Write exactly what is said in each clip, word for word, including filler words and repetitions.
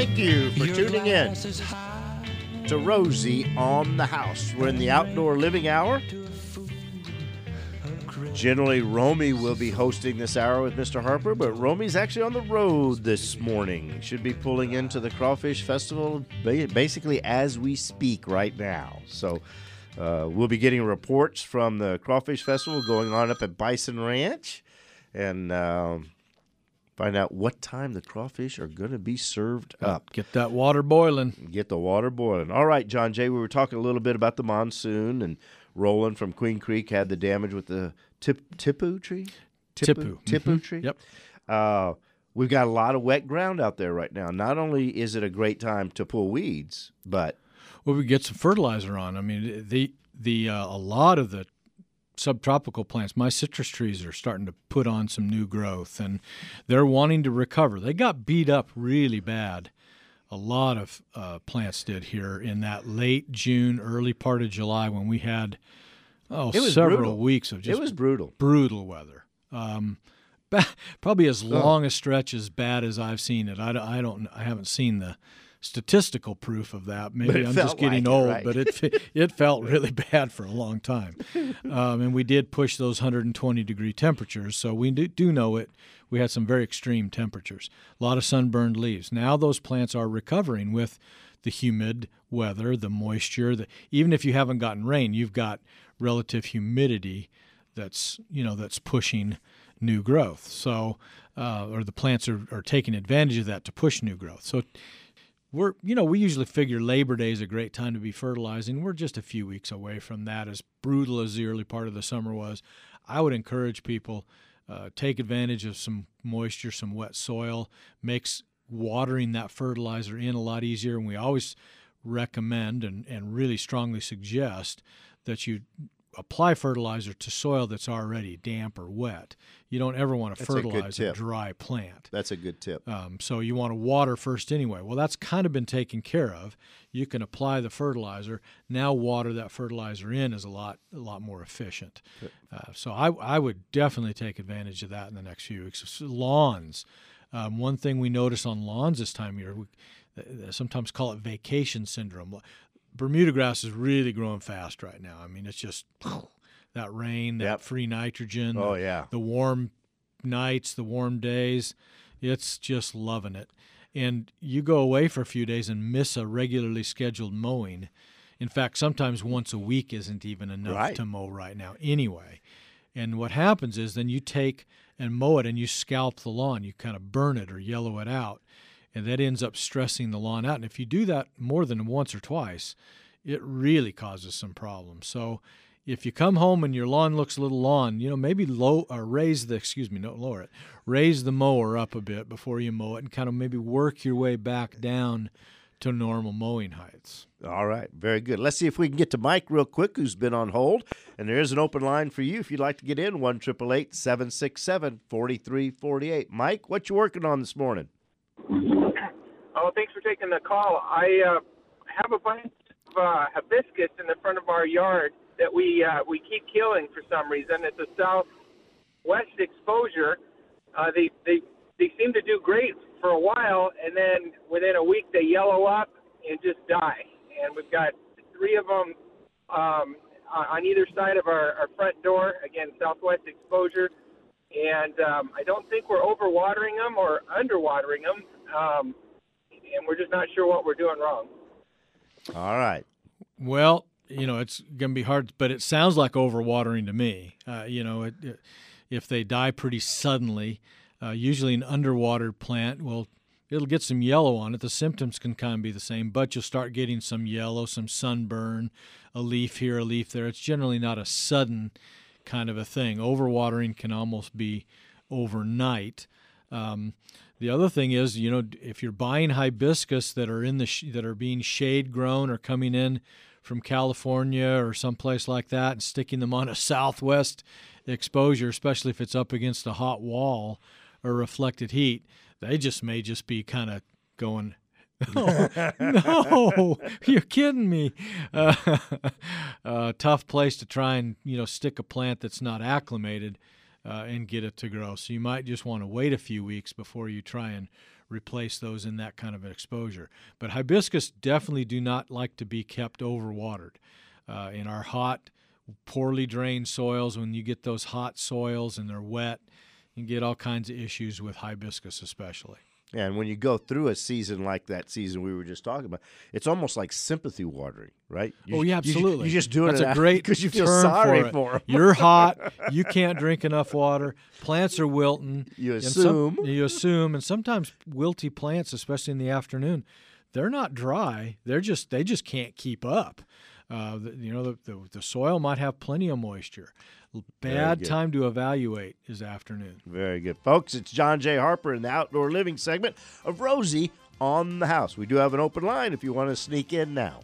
Thank you for tuning in to Rosie on the House. We're in the outdoor living hour. Generally, Romy will be hosting this hour with Mister Harper, but Romy's actually on the road this morning. Should be pulling into the Crawfish Festival basically as we speak right now. So uh, we'll be getting reports from the Crawfish Festival going on up at Bison Ranch and um, find out what time the crawfish are going to be served up. Get that water boiling. Get the water boiling. All right, John Jay, we were talking a little bit about the monsoon, and Roland from Queen Creek had the damage with the tip, tipu tree? Tipu. Tipu Mm-hmm. tree? Yep. Uh, we've got a lot of wet ground out there right now. Not only is it a great time to pull weeds, but... Well, we get some fertilizer on. I mean, the the uh, a lot of the subtropical plants, my citrus trees are starting to put on some new growth, and they're wanting to recover. They got beat up really bad. A lot of uh, plants did here in that late June, early part of July when we had oh It was several brutal. weeks of just it was brutal. brutal weather. Um, ba- probably as long a stretch as bad as I've seen it. I, don't- I don't. I haven't seen the statistical proof of that. Maybe it I'm felt just getting like it, old, right? but it fe- it felt really bad for a long time. Um, and we did push those one hundred twenty degree temperatures, so we do, do know it. We had some very extreme temperatures, a lot of sunburned leaves. Now those plants are recovering with the humid weather, the moisture. The, even if you haven't gotten rain, you've got relative humidity that's you know that's pushing new growth. So, uh, or the plants are, are taking advantage of that to push new growth. So. We're, you know, we usually figure Labor Day is a great time to be fertilizing. We're just a few weeks away from that, as brutal as the early part of the summer was. I would encourage people uh, take advantage of some moisture, some wet soil. Makes watering that fertilizer in a lot easier. And we always recommend and, and really strongly suggest that you apply fertilizer to soil that's already damp or wet. You don't ever want to That's a good fertilize a, tip. dry plant. That's a good tip. Um, so you want to water first anyway. Well, that's kind of been taken care of. You can apply the fertilizer. Now water that fertilizer in is a lot a lot more efficient. Uh, so I, I would definitely take advantage of that in the next few weeks. So lawns. Um, one thing we notice on lawns this time of year, we they sometimes call it vacation syndrome. Bermuda grass is really growing fast right now. I mean, it's just that rain, that Yep. free nitrogen. Oh, the, yeah. The warm nights, the warm days. It's just loving it. And you go away for a few days and miss a regularly scheduled mowing. In fact, sometimes once a week isn't even enough Right. to mow right now anyway. And what happens is then you take and mow it and you scalp the lawn. You kind of burn it or yellow it out. And that ends up stressing the lawn out. And if you do that more than once or twice, it really causes some problems. So if you come home and your lawn looks a little long, you know, maybe low or raise the, excuse me, no, lower it, raise the mower up a bit before you mow it and kind of maybe work your way back down to normal mowing heights. All right, very good. Let's see if we can get to Mike real quick, who's been on hold. And there is an open line for you if you'd like to get in, one eight eight eight, seven six seven, four three four eight. Mike, what you working on this morning? Oh, thanks for taking the call. I uh, have a bunch of uh, hibiscus in the front of our yard that we uh, we keep killing for some reason. It's a southwest exposure. Uh, they they they seem to do great for a while, and then within a week they yellow up and just die. And we've got three of them um, on either side of our, our front door. Again, southwest exposure. And um, I don't think we're overwatering them or underwatering them, um, and we're just not sure what we're doing wrong. All right. Well, you know, it's going to be hard, but it sounds like overwatering to me. Uh, you know, it, it, if they die pretty suddenly, uh, usually an underwatered plant, well, it'll get some yellow on it. The symptoms can kind of be the same, but you'll start getting some yellow, some sunburn, a leaf here, a leaf there. It's generally not a sudden kind of a thing. Overwatering can almost be overnight. Um, the other thing is, you know, if you're buying hibiscus that are in the sh- that are being shade grown or coming in from California or someplace like that and sticking them on a southwest exposure, especially if it's up against a hot wall or reflected heat, they just may just be kind of going, oh, no, you're kidding me. Uh, uh, tough place to try and, you know, stick a plant that's not acclimated uh, and get it to grow. So you might just want to wait a few weeks before you try and replace those in that kind of an exposure. But hibiscus definitely do not like to be kept overwatered. Uh, in our hot, poorly drained soils, when you get those hot soils and they're wet, you get all kinds of issues with hibiscus especially. Yeah, and when you go through a season like that season we were just talking about, it's almost like sympathy watering, right? You, oh, yeah, absolutely. You, you just doing That's it a great because you feel term sorry for it. for them. You're hot. You can't drink enough water. Plants are wilting. You and assume. Some, you assume. And sometimes wilty plants, especially in the afternoon, they're not dry. They're just They just can't keep up. Uh, the, you know, the, the, the soil might have plenty of moisture. Bad time to evaluate is afternoon. Very good. Folks, it's John J. Harper in the Outdoor Living segment of Rosie on the House. We do have an open line if you want to sneak in now.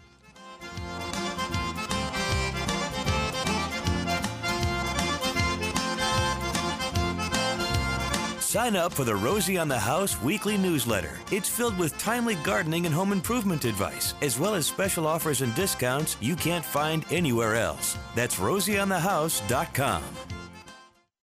Sign up for the Rosie on the House weekly newsletter. It's filled with timely gardening and home improvement advice, as well as special offers and discounts you can't find anywhere else. That's rosie on the house dot com.